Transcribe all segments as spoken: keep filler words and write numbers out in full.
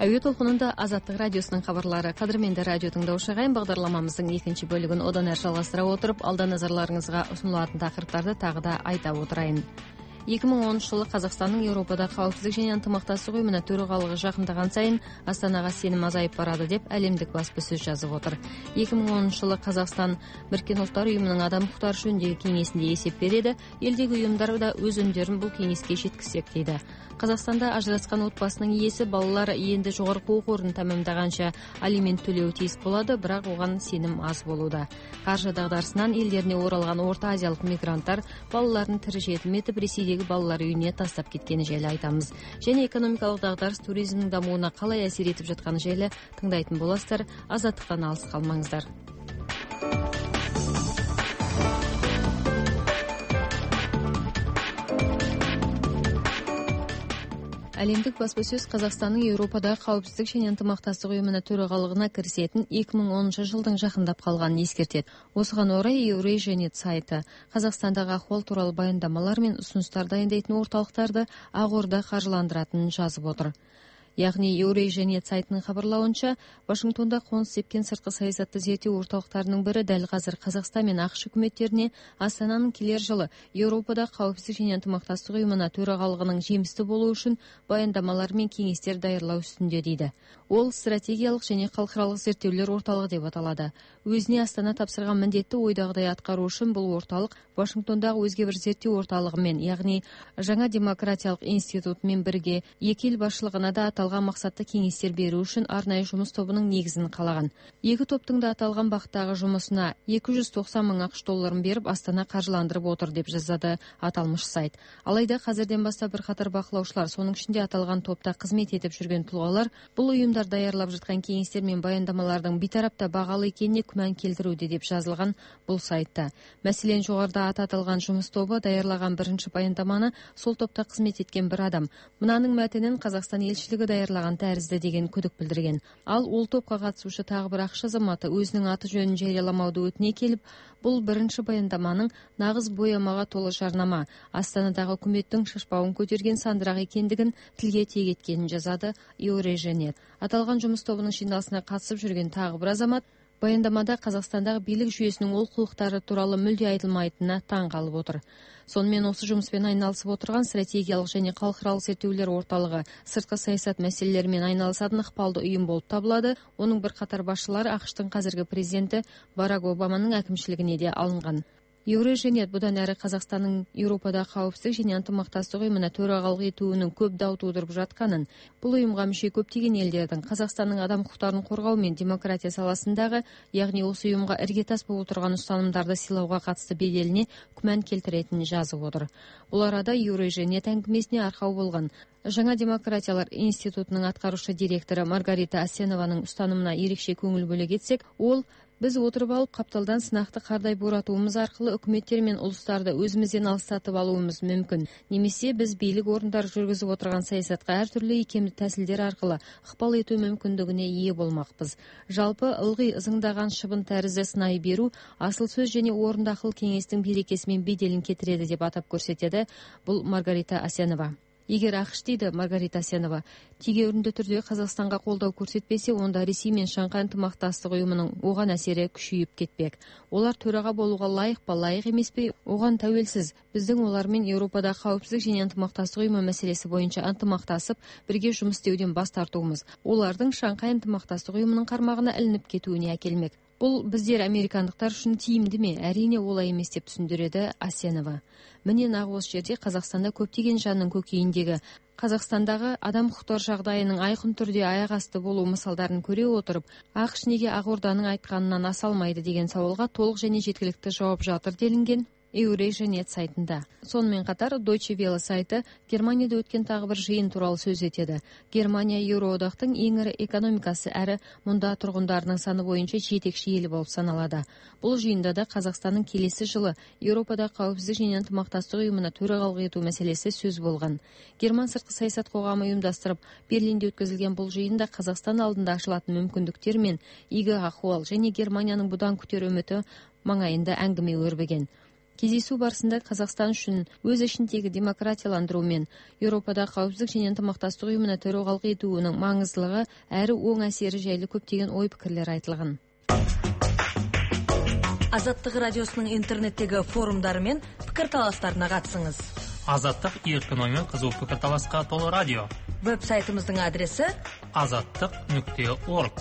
Әуе толқынында Азаттық радиосының хабарлары. Қадірменді радио тыңдаушы ағайын, бағдарламамыздың екінші бөлігін одан әрі жалғастыра отырып, алда назарларыңызға ұсынылатын тақырыптарды тағы да айта отырайын. екі мың оныншы жылы Қазақстанның Еуропада қауіпсіздік және ынтымақтастық ұйымына төрағалығы жақындаған сайын Астанаға сенім азайып барады деп әлемдік баспасөз жазып отыр. екі мың оныншы жылы Қазақстан Біріккен ұлттар ұйымының адам құқықтары жөніндегі кеңесінде есеп береді. Елдегі ұйымдар да өз үндерін бұл кеңеске жеткізсек дейді. Қазақстанда ажырасқан отбасының иесі балалары енді жоғарғы оқу орнын тәмамдағанша алимент төлеуі тиіс болады, бірақ оған сенім аз болуда. Қаржы дағдарысынан елдеріне оралған орта азиялық мигранттар балаларын тірі жетілметіп Ресейдегі балалар үйіне тастап кеткені жайлы айтамыз. Және экономикалық дағдарыс туризмнің дамуына қалай әсер етіп жатқаны жайлы тыңдайтын боласыздар. Азаттықтан алыс қалмаңыздар. Әлемдік баспасөз Қазақстанның Еуропадағы қауіпсіздік және ынтымақтастық ұйымына төрағалығына кірісетін екі мың оныншы жылдың жақындап қалғанын ескертеді. Осыған орай Еурэжиянет сайты Қазақстандағы ахуал туралы баяндамалар мен ұсыныстар дайындайтын орталықтарды Ақорда қаржыландыратынын жазып отыр. Яғни Еурэжиянет сайтының хабарлауынша, Вашингтонда қоныс тепкен сыртқы саясатты зерттеу орталықтарының бірі дәл қазір Қазақстан мен ақш үкіметтеріне Астананың келер жылы Еуропада қауіпсіздік және ынтымақтастық ұйымына төрағалығының жемісті болуы үшін баяндамалар мен кеңестер даярлау үстінде дейді. Ол стратегиялық және халықаралық зерттеулер орталығы деп аталады. Өзіне Астана тапсырған міндетті ойдағыдай атқару үшін бұл орталық Вашингтондағы өзге бір зерттеу орталығымен, яғни жаңа демократиялық институтымен бірге екі ел басшылығына да аталған мақсатты кеңестер беру үшін арнайы жұмыс тобының негізін қалаған. Екі топтың да аталған бағыттағы жұмысына екі жүз тоқсан мың ақш долларын беріп Астана қаржыландырып отыр деп жазады аталмыш сайт. Алайда қазірден бастап бірқатар бақылаушылар, соның ішінде аталған топта қызмет етіп жүрген тұлғалар, бұл ұйымдар даярлап жатқан кеңестер мен баяндамалардың бейтарапта бағалы екеніне күмән келтіруде деп жазылған бұл сайтта. Мәселен, жоғарыда аты аталған жұмыс тобы даярлаған бірінші баяндаманы сол топта қызмет еткен бір адам мынаның мәтінін Қазақстан елшілігі даярлаған тәрізді деген күдік білдірген. Ал ол топқа қатысушы тағы бір ақш азаматы өзінің аты жөнін жарияламауды өтіне келіп, бұл бірінші баяндаманың нағыз боямаға толы жарнама, Астанадағы үкіметтің шашбауын көтерген сандырақ екендігін тілге тиек еткенін жазады Еурэжиянет. Аталған жұмыс тобының жиналысына қатысып жүрген тағы бір азамат баяндамада Қазақстандағы билік жүйесінің олқылықтары туралы мүлде айтылмайтынына таң қалып отыр. Сонымен осы жұмыспен айналысып отырған стратегиялық және халықаралық зерттеулер орталығы сыртқы саясат мәселелерімен айналысатын ықпалды ұйым болып табылады. Оның бірқатар басшылары ақш-тың қазіргі президенті Барак Обаманың әкімшілігіне де алынған. Еурэжиянет бұдан әрі Қазақстанның Еуропада қауіпсіздік және ынтымақтастық ұйымына төрағалық етуінің көп дау тудырып жатқанын, бұл ұйымға мүше көптеген елдердің Қазақстанның адам құқықтарын қорғау мен демократия саласындағы, яғни осы ұйымға іргетас болып отырған ұстанымдарды сыйлауға қатысты беделіне күмән келтіретінін жазып отыр. Бұл арада Еурэжиянет әңгімесіне арқау болған Жаңа демократиялар институтының атқарушы директоры Маргарита Асенованың ұстанымына ерекше көңіл бөле кетсек, ол біз отырып алып қапталдан сынақты қардай боратуымыз арқылы үкіметтер мен ұлыстарды өзімізден алыстатып алуымыз мүмкін. Немесе біз билік орындар жүргізіп отырған саясатқа әртүрлі икемді тәсілдер арқылы ықпал ету мүмкіндігіне ие болмақпыз. Жалпы ылғи ызыңдаған шыбын тәрізді сынай беру асыл сөз және орындақыл кеңестің берекесі мен беделін кетіреді деп атап көрсетеді бұл Маргарита Асенова. Егер ақш, дейді Маргарита Асенова, тегеурінді түрде Қазақстанға қолдау көрсетпесе, онда Ресей мен Шанхай ынтымақтастық ұйымының оған әсері күшейіп кетпек. Олар төраға болуға лайық па, лайық емес пе, оған тәуелсіз. Біздің олармен Еуропада қауіпсіздік және ынтымақтастық ұйымы мәселесі бойынша ынтымақтасып, бірге жұмыс істеуден бас тартуымыз олардың Шанхай ынтымақтастық ұйымының қармағына ілініп кетуіне әкелмек. Бұл біздер американдықтар үшін тиімді ме? Әрине олай емес деп түсіндіреді Асенова. Міне нақ осы жерде Қазақстанда көптеген жанның көкейіндегі Қазақстандағы адам құқықтары жағдайының айқын түрде аяқ асты болу мысалдарын көре отырып, ақш неге Ақорданың айтқанынан аса алмайды деген сауалға толық және жеткілікті жауап жатыр делінген Еурэжиянет сайтында. Сонымен қатар Deutsche Welle сайты Германияда өткен тағы бір жиын туралы сөз етеді. Германия Еуроодақтың ең ірі экономикасы әрі мұнда тұрғындарының саны бойынша жетекші елі болып саналады. Бұл жиында да Қазақстанның келесі жылы Еуропада қауіпсіздік және ынтымақтастық ұйымына төрағалық ету мәселесі сөз болған. Герман сыртқы саясат қоғамы ұйымдастырып Берлинде өткізілген бұл жиында Қазақстан алдында ашылатын мүмкіндіктер мен игі ахуал және Германияның бұдан күтер үміті маңайында әңгіме өрбіген. Кездесу барысында Қазақстан үшін өз ішіндегі демократияландыру мен Еуропада қауіпсіздік және ынтымақтастық ұйымына төрағалық етуінің маңыздылығы әрі оң әсері жайлы көптеген ой-пікірлер айтылған. Азаттық радиосының интернеттегі форумдары мен пікірталастарына қатысыңыз. Азаттық еркін оймен қызу пікірталасқа толы радио. Веб-сайтымыздың адресі азаттық нүкте орг.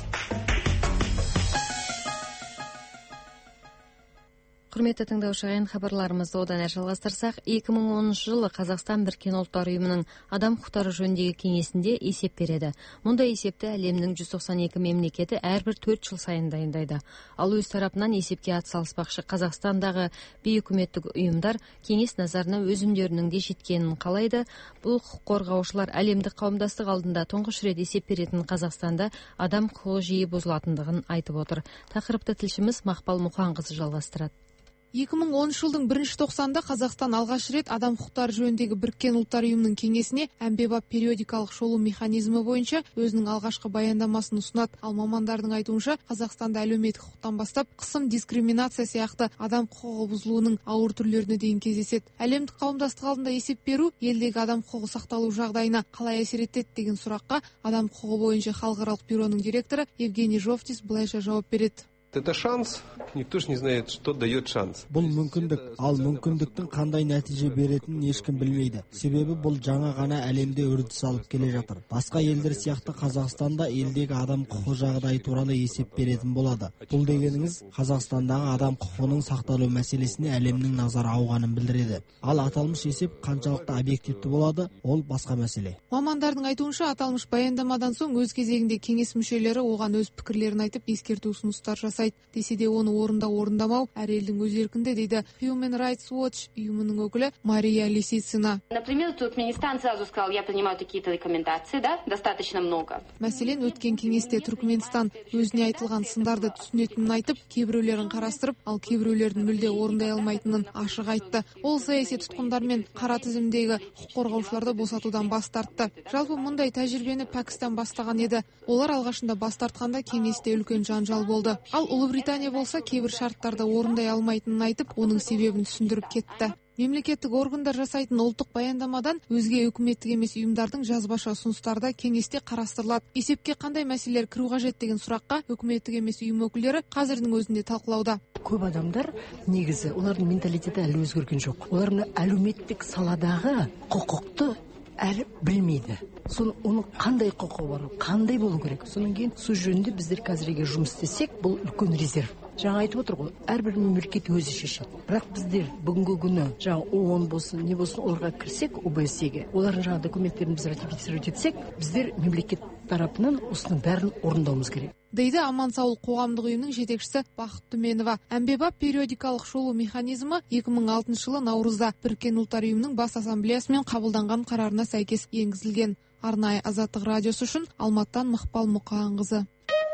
Құрметті тыңдаушы, ағайын, хабарларымызды одан әрі жалғастырсақ, екі мың оныншы жылы Қазақстан Біріккен Ұлттар Ұйымының адам құқықтары жөніндегі кеңесінде есеп береді. Мұндай есепті әлемнің жүз тоқсан екі мемлекеті әрбір төрт жыл сайын дайындайды. Ал өз тарапынан есепке атсалыспақшы Қазақстандағы бейүкіметтік ұйымдар кеңес назарына өз үндерінің де жеткенін қалайды. Бұл құқық қорғаушылар әлемдік қауымдастық алдында тұңғыш рет есеп беретін Қазақстанда адам құқығы жиі бұзылатындығын айтып отыр. Тақырыпты тілшіміз Мақпал Мұқанқызы жалғастырады. екі мың оныншы жылдың бірінші тоқсанында Қазақстан алғаш рет адам құқықтары жөніндегі Біріккен Ұлттар Ұйымының кеңесіне әмбебап периодикалық шолу механизмі бойынша өзінің алғашқы баяндамасын ұсынады. Ал мамандардың айтуынша, Қазақстанда әлеуметтік құқықтан бастап қысым, дискриминация сияқты адам құқығы бұзылуының ауыр түрлеріне дейін кездеседі. Әлемдік қауымдастық алдында есеп беру елдегі адам құқығы сақталу жағдайына қалай әсер етеді деген сұраққа адам құқығы бойынша халықаралық бюроның директоры Евгений Жовтис былайша жауап береді. Это шанс, никто же не знает, что дает шанс. Бұл мүмкіндік, ал мүмкіндіктің қандай нәтиже беретінін ешкім білмейді. Себебі бұл жаңа ғана әлемде үрдіс алып келе жатыр. Басқа елдер сияқты Қазақстанда елдегі адам құқығы жағдайы туралы есеп беретін болады. Бұл дегеніңіз Қазақстандағы адам құқығының сақталу мәселесіне әлемнің назары ауғанын білдіреді. Ал аталмыш есеп қаншалықты объективті болады, ол басқа мәселе. Мамандардың айтуынша, аталмыш баяндамадан соң өз кезегінде кеңес мүшелері оған өз пікірлерін айтып, ескерту ұсыныстар жасайды. Десе де оны орында орындамау әр елдің өз еркінде, дейді Human Rights Watch ұйымының өкілі Мария Лисицина. Например, Туркменистан сразу сказал, я принимаю такие-то рекомендации, да, достаточно много. Мәселен, өткен кеңесте Түркменстан өзіне айтылған сындарды түсінетінін айтып, кейбіреулерін қарастырып, ал кейбіреулердің мүлде орындай алмайтынын ашық айтты. Ол саяси тұтқындар мен қара тізімдегі құқық қорғаушыларды босатудан бас тартты. Жалпы мұндай тәжірибені Пәкістан бастаған еді. Олар алғашында бас тартқанда кеңесте үлкен жанжал болды. Ал Ұлыбритания болса кейбір шарттарды орындай алмайтынын айтып, оның себебін түсіндіріп кетті. Мемлекеттік органдар жасайтын ұлттық баяндамадан өзге үкіметтік емес ұйымдардың жазбаша ұсыныстары да кеңесте қарастырылады. Есепке қандай мәселелер кіру қажет деген сұраққа үкіметтік емес ұйым өкілдері қазірдің өзінде талқылауда. Көп адамдар негізі олардың менталитеті әлі өзгерген жоқ. Олардың әлеуметтік саладағы құқықты әлі білмейді. Соны оның қандай құқығы бар, қандай болу керек. Соның кейін сол жөнінде біздер қазірге жұмыс істесек, бұл үлкен резерв. Жаңа айтып отыр ғой, әрбір мемлекет өзі шешеді. Бірақ біздер бүгінгі күні жаңа ООН болсын, не болсын, оларға кірсек, о бэ эс-ге, олардың жаңа документтерін біз ратифицировать етсек, біздер мемлекет тарапынан осының бәрін орындауымыз керек. Дейді Аман-Саулық қоғамдық ұйымның жетекшісі Бақыт Түменова. Әмбебап периодикалық шолу механизмі екі мың алтыншы жылы наурызда Біріккен Ұлттар Ұйымының бас ассамблеясымен қабылданған қарарына сәйкес енгізілген. Арнайы Азаттық радиосы үшін Алматтан Мақпал Мұқанқызы.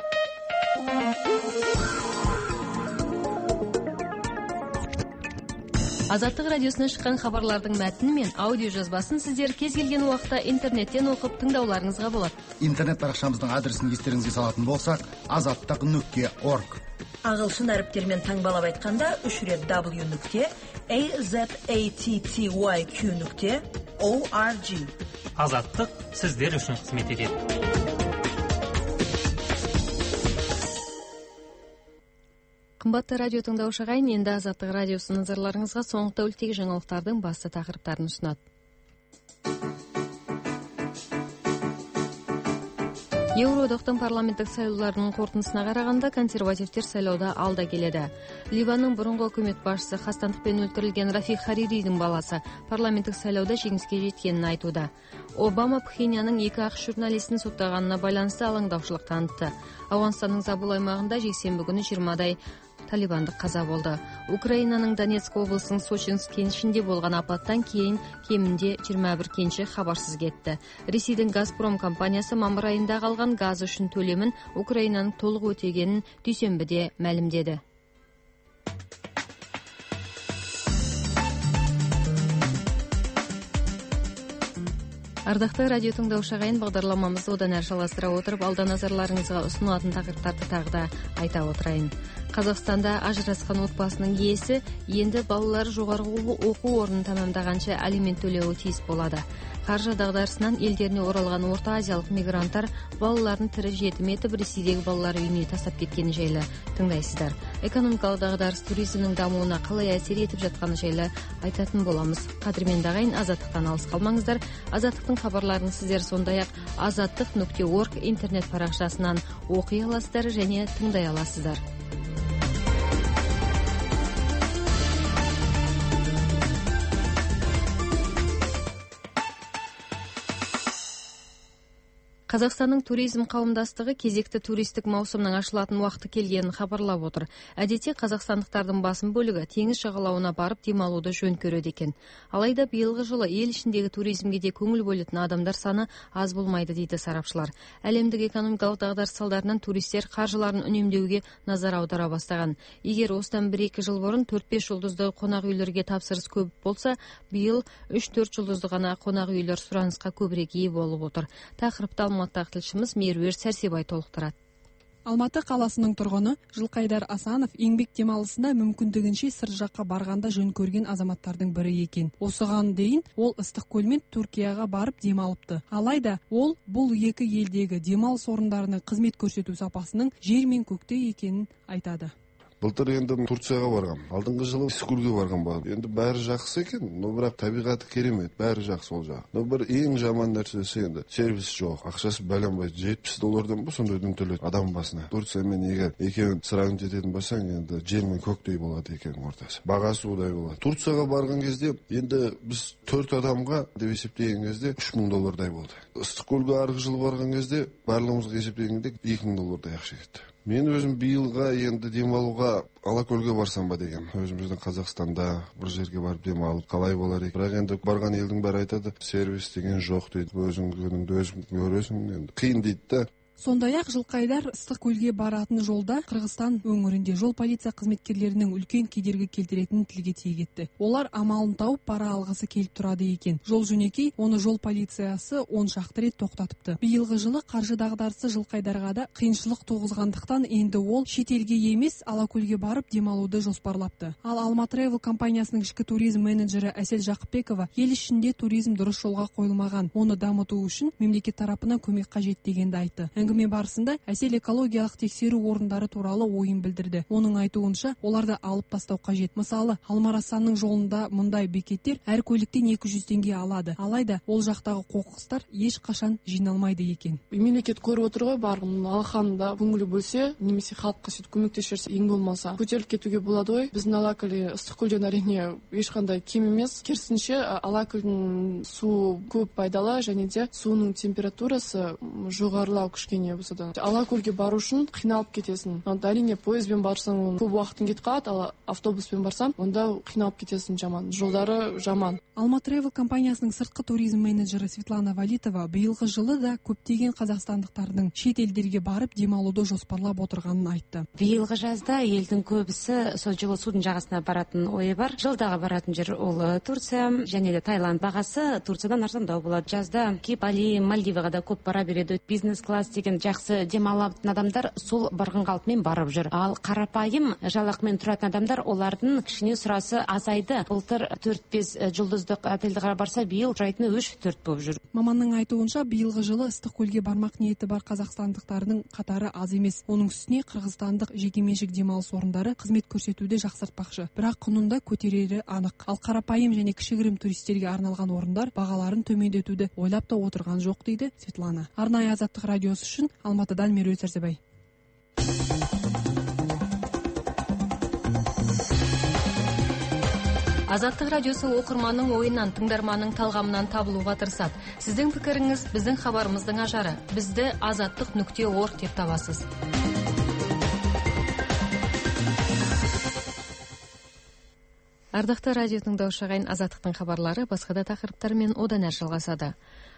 Азаттық радиосынан шыққан хабарлардың мәтіні мен аудио жазбасын сіздер кез келген уақытта интернеттен оқып тыңдауларыңызға болады. Интернет парақшамыздың адресін естеріңізге салатын болсақ, азаттық нүкте орг. Ағылшын әріптермен таңбалап айтқанда үш рет w нүкте azatty нүкте org. Азаттық сіздер үшін қызмет етеді. Қымбатты радио тыңдаушы ағайын, енді Азаттық радиосы назарларыңызға соңғы тәуліктегі жаңалықтардың басты тақырыптарын ұсынады. Еуроодақтың парламенттік сайлауларының қорытындысына қарағанда консервативтер сайлауда алда келеді. Ливанның бұрынғы үкімет басшысы қастандықпен өлтірілген Рафиг Хариридің баласы парламенттік сайлауда жеңіске жеткенін айтуда. Обама Пхеньянның екі ақш журналистін соттағанына байланысты алаңдаушылық танытты. Ауғанстанның Забул аймағында жексенбі күні жиырмадай талибандық қаза болды. Украинаның Донецк облысының Сочинск кенішінде болған апаттан кейін кемінде жиырма бір кенші хабарсыз кетті. Ресейдің Газпром компаниясы мамыр айында қалған газ үшін төлемін Украинаның толық өтегенін дүйсенбіде мәлімдеді. Ардакты радио тыңдаушы ағайын, бағдарламамызды одан әрі жалғастыра отырып, алда назарларыңызға ұсынылатын тақырыптарды тағы да айта отырайын. Қазақстанда ажырасқан отбасының иесі енді балалары жоғарғы оқу орнын тәмамдағанша алимент төлеуі тиіс болады. Қаржы дағдарысынан елдеріне оралған орта азиялық мигранттар балаларын тірі жетім етіп Ресейдегі балалар үйіне тастап кеткені жайлы тыңдайсыздар. Экономикалық дағдарыс туризмнің дамуына қалай әсер етіп жатқаны жайлы айтатын боламыз. Қадірменді ағайын, Азаттықтан алыс қалмаңыздар. Азаттықтың хабарларын сіздер сондай-ақ азаттық нүкте орг интернет парақшасынан оқи аласыздар және тыңдай аласыздар. Қазақстанның туризм қауымдастығы кезекті туристік маусымның ашылатын уақыты келгенін хабарлап отыр. Әдетте қазақстандықтардың басым бөлігі теңіз жағалауына барып демалуды жөн көреді екен. Алайда биылғы жылы ел ішіндегі туризмге де көңіл бөлетін адамдар саны аз болмайды дейді сарапшылар. Әлемдік экономикалық дағдарыс салдарынан туристер қаржыларын үнемдеуге назар аудара бастаған. Егер осыдан бір-екі жыл бұрын төрт-бес жұлдызды қонақ үйлерге тапсырыс көп болса, биыл үш-төрт жұлдызды ғана қонақ үйлер сұранысқа көбірек ие болып отыр. Тақырыпты Алматы тілшіміз Меруерт Сәрсебай толықтырады. Алматы қаласының тұрғыны Жылқайдар Асанов еңбек демалысында мүмкіндігінше сыр жаққа барғанда жөн көрген азаматтардың бірі екен. Осыған дейін ол Ыстықкөл мен Түркияға барып демалыпты. Алайда ол бұл екі елдегі демалыс орындарының қызмет көрсету сапасының жер мен көкте екенін айтады. Былтыр енді Турцияға барғам. Алдыңғы жылы Ыстықкөлге барғам бар. Енді бәрі жақсы екен, но бірақ табиғаты керемет, бәрі жақсы ол жақ. Но бір ең жаман нәрсесі енді сервис жоқ. Ақшасы бәленбай жетпіс доллардан ба сондайдан төледі адам басына. Турциямен егер екеуін сырағын жететін болсаң, енді жер мен көктей болады екен ортасы. Бағасы удай болады. Турцияға барған кезде енді біз төрт адамға деп есептеген кезде үш мың доллардай болды. Ыстықкөлге арғы жылы барған кезде барлығымызға есептегенде екі мың доллардай ақша кетті. Мен өзім биылға енді демалуға Алакөлге барсам ба деген. Өзіміздің Қазақстанда бір жерге барып демалып қалай болар екен. Бірақ енді барған елдің бәрі айтады, сервис деген жоқ дейді. Өзің күніңді өзің көресің, енді қиын дейді да. Сондай-ақ Жылқайдар Ыстықкөлге баратын жолда Қырғызстан өңірінде жол полиция қызметкерлерінің үлкен кедергі келтіретінін тілге тиек етті. Олар амалын тауып пара алғысы келіп тұрады екен. Жол жөнекей оны жол полициясы он шақты рет тоқтатыпты. Биылғы жылы қаржы дағдарысы Жылқайдарға да қиыншылық туғызғандықтан енді ол шетелге емес Алакөлге барып демалуды жоспарлапты. Ал Алматы Travel компаниясының ішкі туризм менеджері Әсел Жақыпбекова ел ішінде туризм дұрыс жолға қойылмаған, оны дамыту үшін мемлекет тарапынан көмек қажет дегенді айтты. Әңгіме барысында Әсел экологиялық тексеру орындары туралы ойын білдірді. Оның айтуынша, оларды алып тастау қажет. Мысалы, Алмарасанның жолында мұндай бекеттер әр көліктен екі жүз теңге алады. Алайда ол жақтағы қоқыстар еш қашан жиналмайды екен. Мемлекет көріп отыр ғой, барғын алақанында көңілі бөлсе, немесе халыққа сөйтіп көмектесерсе, ең болмаса көтеріліп кетуге болады ғой. Біздің Алакөл Ыстықкөлден әрине ешқандай кем емес. Керісінше Алакөлдің су көп пайдалы және де суының температурасы жоғарылау күшке Алакөлге бару үшін қиналып кетесің. Әрине пойызбен барсаң көп уақытың кетіп қалады, ал автобуспен барсам, онда қиналып кетесің жаман. Жолдары жаман. Алматы Travel компаниясының сыртқы туризм менеджері Светлана Валитова биылғы жылы да көптеген қазақстандықтардың шет елдерге барып демалуды жоспарлап отырғанын айтты. Биылғы жазда елдің көбісі сол жылы судың жағасына баратын ойы бар. Жылдағы баратын жер ол Турция және де Таиланд. Бағасы Турциядан арзандау болады. Жазда Бали, Мальдиваға да көп бара береді. Бизнес класс деген жақсы демалатын адамдар сол барған қалпымен барып жүр. Ал қарапайым жалақымен тұратын адамдар, олардың кішкене сұрасы азайды. Былтыр төрт-бес жұлдыздық отельге барса, биыл сұрайтыны үш-төрт болып жүр. Маманның айтуынша, биылғы жылы Ыстықкөлге бармақ ниеті бар қазақстандықтардың қатары аз емес. Оның үстіне қырғызстандық жекеменшік демалыс орындары қызмет көрсетуді жақсартпақшы. Бірақ құнында көтерері анық. Ал қарапайым және кішігірім туристерге арналған орындар бағаларын төмендетуді ойлап та отырған жоқ дейді Светлана. Арнайы Азаттық радиосы үшін Алматыдан Меруерт Сәрсебай. Азаттық радиосы оқырманның ойынан, тыңдарманның талғамынан табылуға тырысады. Сіздің пікіріңіз біздің хабарымыздың ажары. Бізді азаттық нүкте орг деп табасыз. Ардақты радио тыңдаушы ағайын, Азаттықтың хабарлары басқа да тақырыптармен одан әрі жалғасады.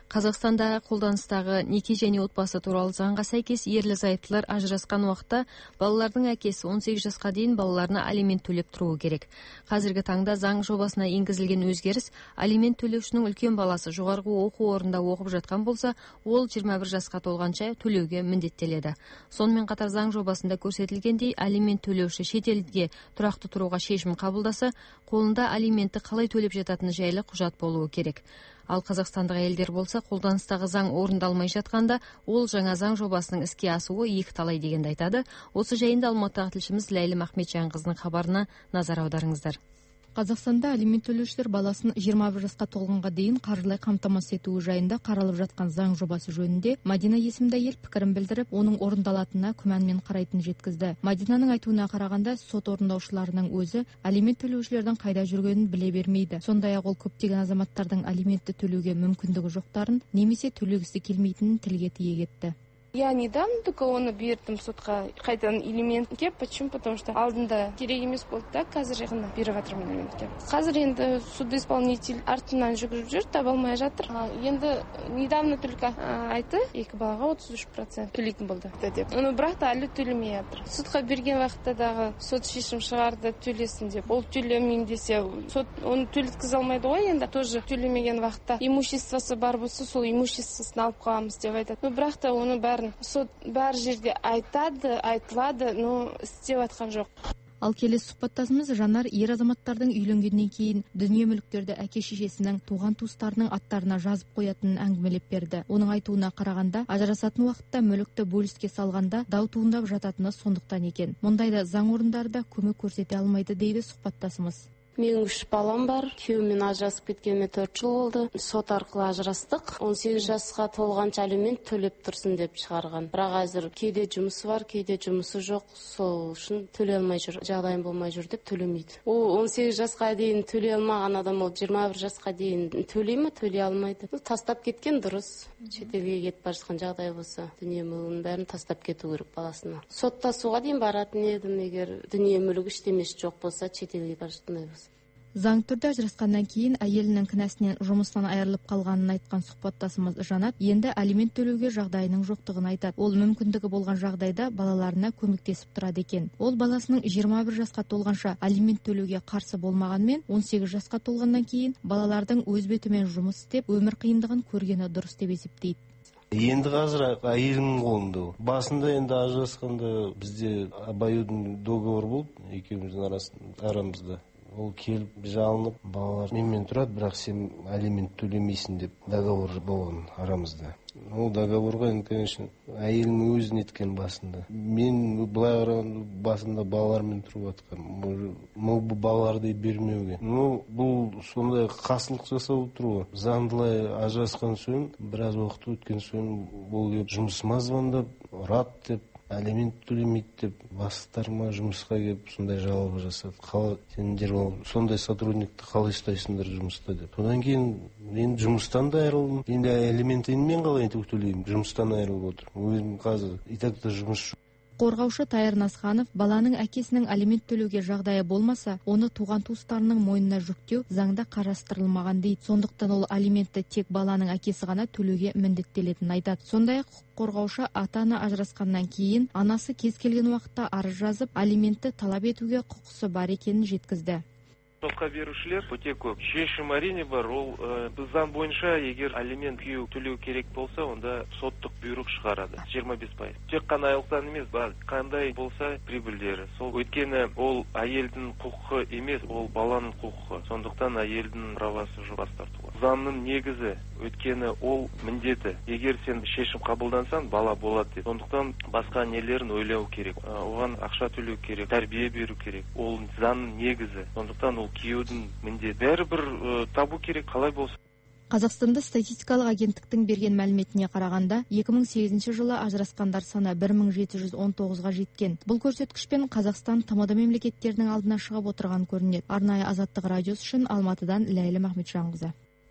Қазақстанда қолданыстағы неке және отбасы туралы заңға сәйкес ерлі зайыптылар ажырасқан уақытта балалардың әкесі он сегіз жасқа дейін балаларына алимент төлеп тұруы керек. Қазіргі таңда заң жобасына енгізілген өзгеріс алимент төлеушінің үлкен баласы жоғарғы оқу орнында оқып жатқан болса, ол жиырма бір жасқа толғанша төлеуге міндеттеледі. Сонымен қатар заң жобасында көрсетілгендей, алимент төлеуші шетелге тұрақты тұруға шешім қабылдаса, қолында алиментті қалай төлеп жататыны жайлы құжат болуы керек. Ал қазақстандық әйелдер болса, қолданыстағы заң орындалмай жатқанда, ол жаңа заң жобасының іске асуы екі талай дегенді айтады. Осы жайында Алматыдағы тілшіміз Ләйлім Ахметжанқызының хабарына назар аударыңыздар. Қазақстанда алимент төлеушілер баласын жиырма бір жасқа толғанға дейін қаржылай қамтамасыз етуі жайында қаралып жатқан заң жобасы жөнінде Мадина есімді әйел пікірін білдіріп, оның орындалатынына күмәнмен қарайтынын жеткізді. Мадинаның айтуына қарағанда, сот орындаушыларының өзі алимент төлеушілердің қайда жүргенін біле бермейді. Сондай-ақ ол көптеген азаматтардың алиментті төлеуге мүмкіндігі жоқтарын немесе төлегісі келмейтінін тілге тиек етті. Я недавно только оны бердім сотқа қайтадан элементке. Почему? Потому что алдында керек емес болды да, қазір ғана беріп жатырмын элементке. Қазір енді судоисполнитель артынан жүгіріп жүр, таба алмай жатыр. Енді недавно только айтты, екі балаға отыз үш процент төлейтін болды деп. Оны бірақ та әлі төлемей жатыр. Сотқа берген уақытта дағы сот шешім шығарды төлесін деп. Ол төлемеймін десе, сот оны төлеткізе алмайды ғой, енді тоже төлемеген уақытта имуществосы бар болса, сол имуществосын алып қаламыз деп айтады. Бірақ та оны бәрі сот бәр жерде айтады, айтылады, но істеп атқан жоқ. Ал келесі сұхбаттасымыз Жанар ер азаматтардың үйленгеннен кейін дүние мүліктерді әке шешесінің, туған туыстарының аттарына жазып қоятынын әңгімелеп берді. Оның айтуына қарағанда, ажырасатын уақытта мүлікті бөліске салғанда дау туындап жататыны сондықтан екен. Мұндайда заң орындары да көмек көрсете алмайды дейді сұхбаттасымыз. Менің үш балам бар. Күйеуіммен ажырасып кеткеніме төрт жыл болды. Сот арқылы ажырастық. он сегіз жасқа толғанша алимент төлеп тұрсын деп шығарған. Бірақ әзір кейде жұмысы бар, кейде жұмысы жоқ. Сол үшін төлей алмай жүр, жағдайым болмай жүр деп төлемейді. Ол он сегіз жасқа дейін төлей алмаған адам ол жиырма бір жасқа дейін төлей ме, төлей алмайды. Тастап кеткен дұрыс. Шетелге кетіп бара жатқан жағдай болса, дүние мүлігін бәрін тастап кету керек баласына. Соттасуға дейін баратын едім, егер дүние мүлігі ештемесі жоқ болса, шетелге бара жатқандай болса. Заң түрде ажырасқаннан кейін әйелінің кінәсінен жұмыстан айырылып қалғанын айтқан сұхбаттасымыз Жанат енді алимент төлеуге жағдайының жоқтығын айтады. Ол мүмкіндігі болған жағдайда балаларына көмектесіп тұрады екен. Ол баласының жиырма бір жасқа толғанша алимент төлеуге қарсы болмағанмен, он сегіз жасқа толғаннан кейін балалардың өз бетімен жұмыс істеп, өмір қиындығын көргені дұрыс деп есептейді. Енді қазір әйелімнің қолында. Басында енді ажырасқанда бізде обоюдный договор болды, екеуміздің арамызда. Ол келіп жалынып, балалар менімен тұрады, бірақ сен алимент төлемейсің деп договор болған арамызда. Ол договорға, конечно, әйелім өзі неткен басында. Мен былай қарағанда басында балалармен тұрып жатқан. Бұл балаларды бермеуге. Ну, бұл сондай қасылық жасау тұруы. Заңдылай ажырасқан соң, біраз уақыт өткен соң, ол жұмысыма звондап, ұрады деп, алимент төлемейді деп, бастықтарыма жұмысқа келіп, сондай жалобы жасады. Қалай сендер ол сондай сотрудникті қалай ұстайсыңдар жұмыста деп. Содан кейін мен жұмыстан да айырылдым. Енді алимент мен қалай төлеймін? Жұмыстан айырылып отыр. Өзім қазір итакта жұмыс. Қорғаушы Тайыр Насханов баланың әкесінің алимент төлеуге жағдайы болмаса, оны туған туыстарының мойнына жүктеу заңда қарастырылмаған дейді. Сондықтан ол алиментті тек баланың әкесі ғана төлеуге міндеттелетінін айтады. Сондай-ақ құқық қорғаушы ата-ана ажырасқаннан кейін анасы кез келген уақытта арыз жазып, алиментті талап етуге құқысы бар екенін жеткізді. Сотқа берушілер өте көп. Шешім әрине бар. Ол біз заң бойынша егер алимент күйеу төлеу керек болса, онда соттық бұйрық шығарады. жиырма бес пайыз. Тек қана айлықтан емес, бар. Қандай болса прибыльдері. Сол өйткені ол әйелдің құқығы емес, ол баланың құқығы. Сондықтан әйелдің правасы бас тартуға. Заңның негізі, өйткені ол міндеті. Егер сен шешім қабылдансаң, бала болады деп. Сондықтан басқа нелерін ойлау керек. Оған ақша төлеу керек, тәрбие беру керек. Ол заңның негізі. Сондықтан ол күйеудің міндеті. Бәрібір табу керек, қалай болса. Қазақстанда статистикалық агенттіктің берген мәліметіне қарағанда, екі мың сегізінші жылы ажырасқандар саны бір мың жеті жүз он тоғызға жеткен. Бұл көрсеткішпен Қазақстан тмд мемлекеттерінің алдына шығып отырған көрінеді. Арнайы Азаттық радиосы үшін Алматыдан Ләйлім Ахметжанқызы.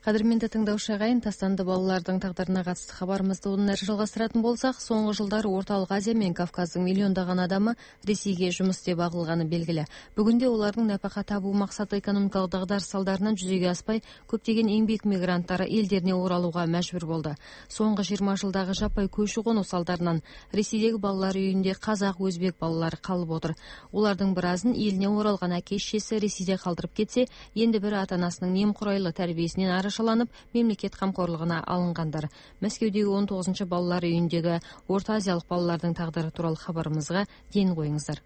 Қадірменді тыңдаушы ағайын, тастанды балалардың тағдырына қатысты хабарымызды одан әрі жалғастыратын болсақ, соңғы жылдары Орталық Азия мен Кавказдың миллиондаған адамы Ресейге жұмыс істеп ағылғаны белгілі. Бүгінде олардың нәпақа табу мақсаты экономикалық дағдарыс салдарынан жүзеге аспай, көптеген еңбек мигранттары елдеріне оралуға мәжбүр болды. Соңғы жиырма жылдағы жаппай көші-қон салдарынан Ресейдегі балалар үйінде қазақ, өзбек балалары қалып отыр. Олардың біразын еліне оралған әке-шешесі Ресейде қалдырып кетсе, енді бір ата-анасының немқұрайлы тәрбиесінен арашаланып, мемлекет қамқорлығына алынғандар. Мәскеудегі он тоғызыншы балалар үйіндегі Орта азиялық балалардың тағдыры туралы хабарымызға ден қойыңыздар.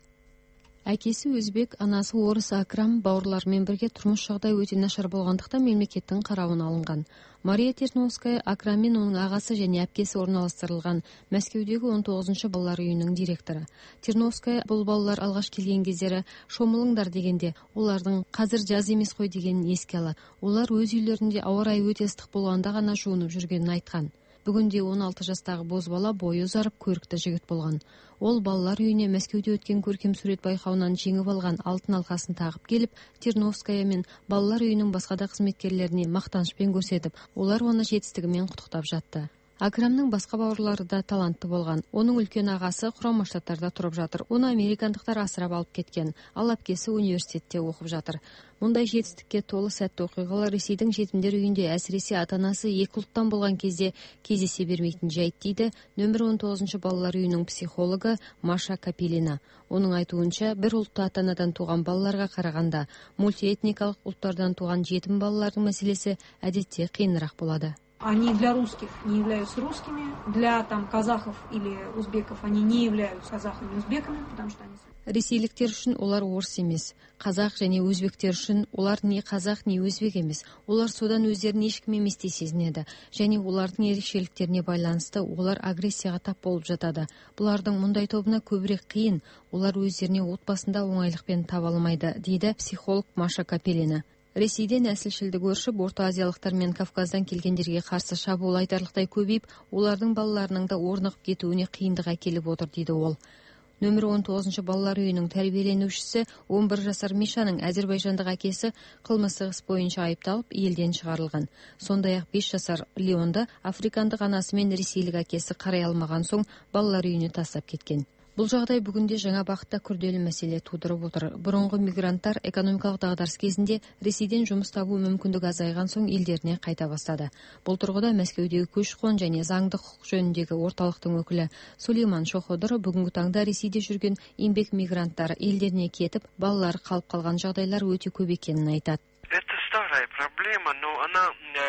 Әкесі өзбек, анасы орыс Акрам бауырларымен бірге тұрмыс жағдай өте нашар болғандықтан мемлекеттің қарауына алынған. Мария Терновская Акрам мен оның ағасы және әпкесі орналастырылған Мәскеудегі он тоғызыншы балалар үйінің директоры. Терновская бұл балалар алғаш келген кездері шомылыңдар дегенде, олардың қазір жаз емес қой дегенін еске алады. Олар өз үйлерінде ауа райы өте ыстық болғанда ғана жуынып жүргенін айтқан. Бүгінде он алты жастағы бозбала бойы ұзарып көрікті жігіт болған. Ол балалар үйіне Мәскеуде өткен көркем сурет байқауынан жеңіп алған алтын алқасын тағып келіп, Терновская мен балалар үйінің басқа да қызметкерлеріне мақтанышпен көрсетіп, олар оны жетістігімен құттықтап жатты. Акрамның басқа бауырлары да талантты болған. Оның үлкен ағасы Құрама Штаттарда тұрып жатыр. Оны американдықтар асырап алып кеткен, ал әпкесі университетте оқып жатыр. Мұндай жетістікке толы сәтті оқиғалар Ресейдің жетімдер үйінде әсіресе ата-анасы екі ұлттан болған кезде кездесе бермейтін жайт дейді нөмір он тоғызыншы балалар үйінің психологы Маша Капелина. Оның айтуынша, бір ұлтты ата-анадан туған балаларға қарағанда мультиэтникалық ұлттардан туған жетім балалардың мәселесі әдетте қиынырақ болады. Они для русских не являются русскими, для там казахов или узбеков они не являются казахами и узбеками, потому что они... Ресейліктер үшін олар орыс емес, қазақ және өзбектер үшін олар не қазақ, не өзбек емес. Олар содан өздерін ешкім еместей сезінеді, және олардың ерекшеліктеріне байланысты олар агрессияға тап болып жатады. Бұлардың мұндай тобына көбірек қиын, олар өздеріне отбасында оңайлықпен таба алмайды, дейді психолог Маша Капелина. Ресейден нәсілшілдік өршіп, Орта азиялықтар мен Кавказдан келгендерге қарсы шабуыл айтарлықтай көбейіп, олардың балаларының да орнығып кетуіне қиындық әкеліп отыр, дейді ол. Нөмір он тоғызыншы балалар үйінің тәрбиеленушісі он бір жасар Мишаның әзербайжандық әкесі қылмыстық іс бойынша айыпталып, елден шығарылған. Сондай-ақ бес жасар Леонды африкандық анасы мен ресейлік әкесі қарай алмаған соң балалар үйіне тастап кеткен. Бұл жағдай бүгінде жаңа бағытта күрделі мәселе тудырып отыр. Бұрынғы мигранттар экономикалық дағдарыс кезінде Ресейден жұмыс табу мүмкіндігі азайған соң елдеріне қайта бастады. Бұл тұрғыда Мәскеудегі көші-қон және заңды құқық жөніндегі орталықтың өкілі Сулейман Шоходыр бүгінгі таңда Ресейде жүрген еңбек мигранттары елдеріне кетіп, балалары қалып қалған жағдайлар өте көп екенін айтады. Это старая проблема, но она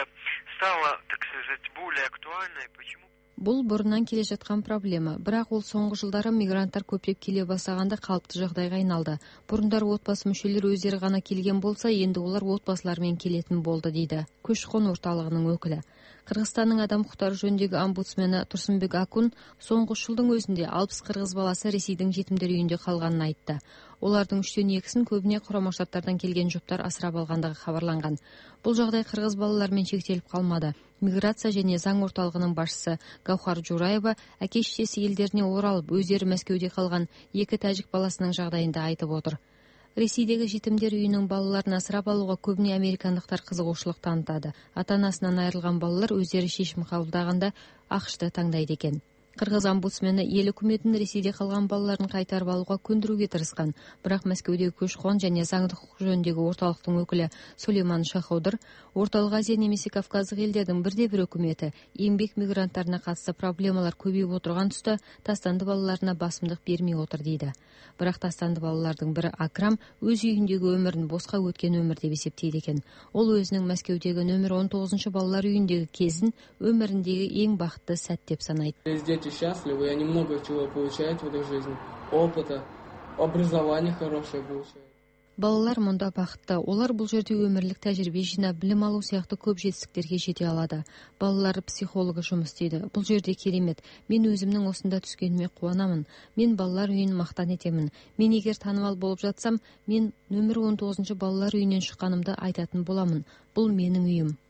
стала, так сказать, более актуальной. Почему? Бұл бұрыннан келе жатқан проблема, бірақ ол соңғы жылдары мигранттар көптеп келе бастағанда қалыпты жағдайға айналды. Бұрындар отбасы мүшелері өздері ғана келген болса, енді олар отбасылармен келетін болды, дейді көші-қон орталығының өкілі. Қырғызстанның адам құқықтары жөніндегі омбудсмені Тұрсынбек Акун соңғы үш жылдың өзінде алпыс қырғыз баласы Ресейдің жетімдер үйінде қалғанын айтты. Олардың үштен екісін көбіне Құрама Штаттардан келген жұптар асырап алғандығы хабарланған. Бұл жағдай қырғыз балалармен шектеліп қалмады. Миграция және заң орталығының басшысы Гаухар Жураева әке-шешесі елдеріне оралып, өздері Мәскеуде қалған екі тәжік баласының жағдайында айтып отыр. Ресейдегі жетімдер үйінің балаларын асырап алуға көбіне американдықтар қызығушылық танытады. Ата-анасынан айырылған балалар өздері шешім қабылдағанда ақшты таңдайды екен. Қырғыз омбудсмені ел үкіметін Ресейде қалған балаларын қайтарып алуға көндіруге тырысқан, бірақ Мәскеудегі көші-қон және заңды құқық жөніндегі орталықтың өкілі Сулейман Шоходыр Орталық Азия немесе Кавказдық елдердің бірде-бір үкіметі еңбек мигранттарына қатысты проблемалар көбейіп отырған тұста тастанды балаларына басымдық бермей отыр, дейді. Бірақ тастанды балалардың бірі Акрам өз үйіндегі өмірін босқа өткен өмір деп есептейді екен. Ол өзінің Мәскеудегі нөмір он тоғызыншы балалар үйіндегі кезін өміріндегі ең бақытты сәт деп санайды. Счастливы, и они много чего получают в этой жизни. Опыта, образование хорошее получают. Балалар мұнда бақытты. Олар бұл жерде өмірлік тәжірибе жинап, білім алу сияқты көп жетістіктерге жете алады. Балалар психологы жұмыс істейді. Бұл жерде керемет. Мен өзімнің осында түскеніме қуанамын. Мен балалар үйін мақтан етемін. Мен егер танымал болып жатсам, мен нөмір он тоғызыншы балалар үйінен шыққанымды айтатын боламын. Бұл менің үйім.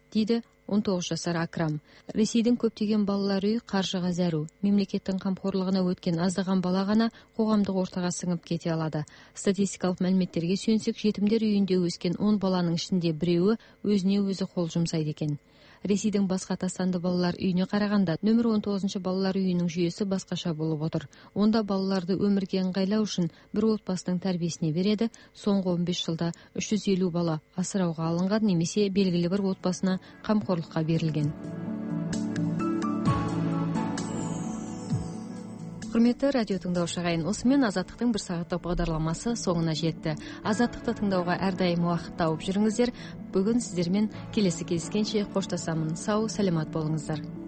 дейді он тоғыз жасар Акрам. Ресейдің көптеген балалар үйі қаржыға зәру. Мемлекеттің қамқорлығына өткен аздаған бала ғана қоғамдық ортаға сіңіп кете алады. Статистикалық мәліметтерге сүйенсек, жетімдер үйінде өскен он баланың ішінде біреуі өзіне өзі қол жұмсайды екен. Ресейдің басқа тастанды балалар үйіне қарағанда нөмір он тоғызыншы балалар үйінің жүйесі басқаша болып отыр. Онда балаларды өмірге ыңғайлау үшін бір отбасының тәрбиесіне береді. Соңғы он бес жылда үш жүз елу бала асырауға алынған немесе белгілі бір отбасына қамқорлыққа берілген. Құрметті радио тыңдаушы ағайын, осымен Азаттықтың бір сағаттық бағдарламасы соңына жетті. Азаттықты тыңдауға әрдайым уақыт тауып жүріңіздер. Бүгін сіздермен келесі кездескенше қоштасамын. Сау, саламат болыңыздар.